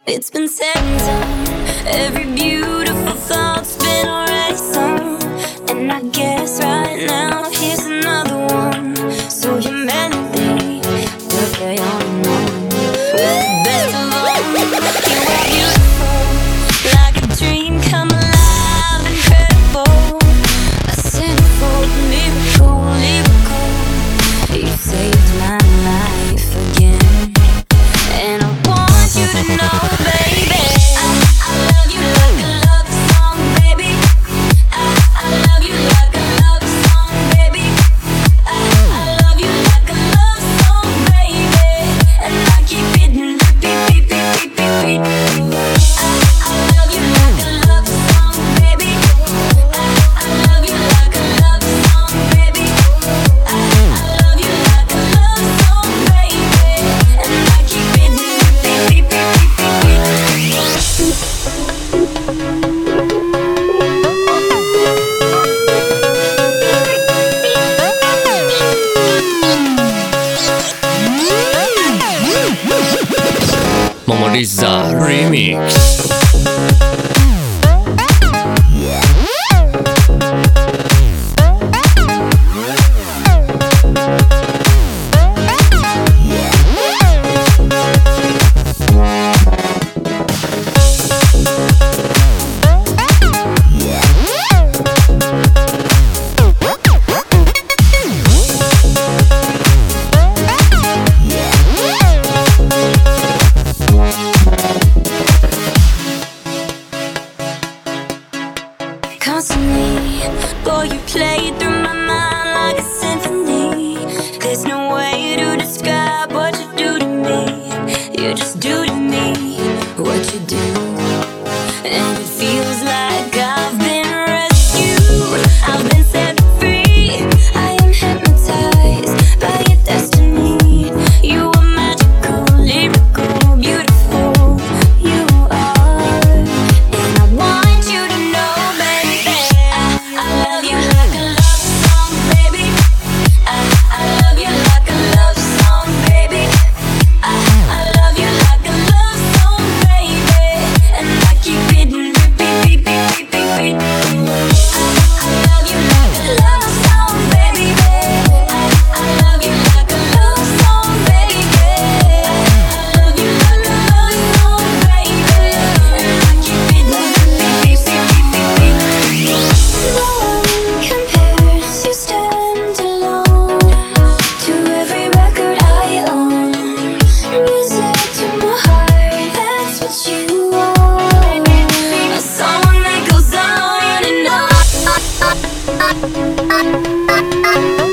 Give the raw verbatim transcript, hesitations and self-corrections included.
It's been said and done. Every beautiful thought's been already sung. And I guess right now here's another one. So humanity will carry on and on. With the best of all, you are beautiful, like a dream come alive, incredible. A centerfold miracle, lyrical. You saved my life again. And I want you to know, baby, I, I love you like a love song, baby. I, I love you like a love song, baby. I, I love you like a love song, baby. And I keep hitting repeat, repeat, repeat, repeat. I, I love you like a love song, baby. I, I love you like a love song, baby. I, I love you like a love song, baby. And I keep hitting repeat, repeat, repeat, repeat. Momoriza Remix. Constantly, boy, you play through my mind like a symphony. There's no way to describe what you do to me. You just do to me what you do. And it feels like I've been rescued. I've been set free. I am hypnotized by your destiny. You are magical, lyrical, beautiful. You are. And I want you to know, baby, I, I love you like a love song, baby. I, I love you like a love song, baby. I, I love you like a love song, baby. And I keep hitting repeat, repeat, repeat, repeat. I, I love you like a love song, baby. I, I love you like a love song, baby. I love you like a love song, baby. And I keep hitting repeat, repeat, repeat, repeat. No one compares, you stand alone to every record I own. Music to my heart, that's what you are. A song that goes on and on.